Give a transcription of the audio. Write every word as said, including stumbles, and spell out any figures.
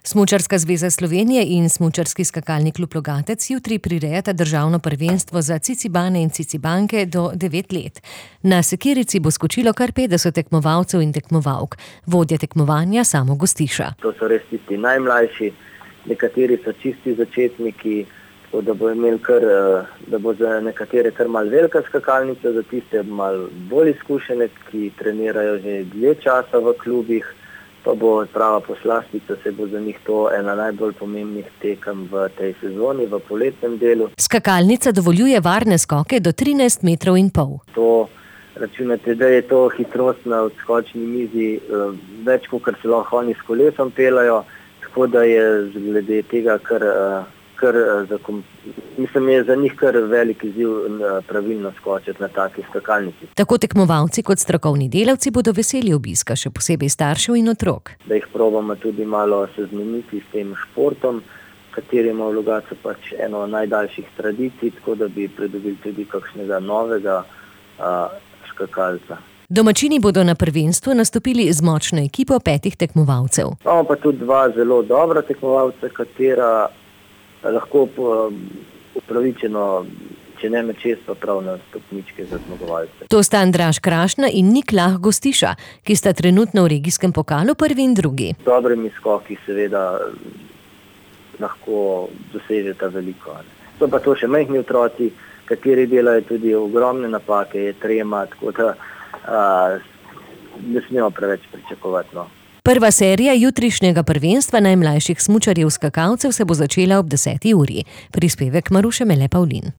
Smučarska zveza Slovenije in Smučarski skakalni klub Logatec jutri prirejata državno prvenstvo za cicibane in cicibanke do devet let. Na sekirici bo skočilo kar petdeset tekmovalcev in tekmovalk. Vodja tekmovanja Samo Gostiša. To so res tisti najmlajši, nekateri so čisti začetniki, tako da bo imel kar, da bo za nekatere kar mal velika skakalnica, za tiste mal bolj izkušene, ki trenirajo že dlje časa v klubih. Pa bo prava poslastica, se bo za njih to ena najbolj pomembnih tekem v tej sezoni, v poletnem delu. Skakalnica dovoljuje varne skoke do trinajst metrov in pol. To računate, da je to hitrost na odskočni mizi več, kot se lahko oni s kolesom pelajo, tako da je glede tega kar, kar mislim, je za njih kar velik izziv pravilno skočiti na taki skakalnici. Tako tekmovalci kot strokovni delavci bodo veseli obiska, še posebej staršev in otrok. Da jih probamo tudi malo seznaniti s tem športom, kateri ima v Logatcu pač eno najdaljših tradicij, tako da bi pridobili tudi kakšnega novega a, skakalca. Domačini bodo na prvenstvu nastopili z močno ekipo petih tekmovalcev. Imamo pa tudi dva zelo dobra tekmovalca, katera lahko upravičeno, če ne med šest, pa prav na stopničke za zmagovalce. To sta Andraž Krašna in Nik Lah Gostiša, ki sta trenutno v regijskem pokalu prvi in drugi. Z dobrimi skoki seveda lahko dosežeta veliko. So pa to še majhni otroci, kateri delajo tudi ogromne napake, je trema, tako da a, ne smemo preveč pričakovati. No. Prva serija jutrišnjega prvenstva najmlajših smučarjev skakalcev se bo začela ob deseti uri. Prispevek Maruše Mele Pavlin.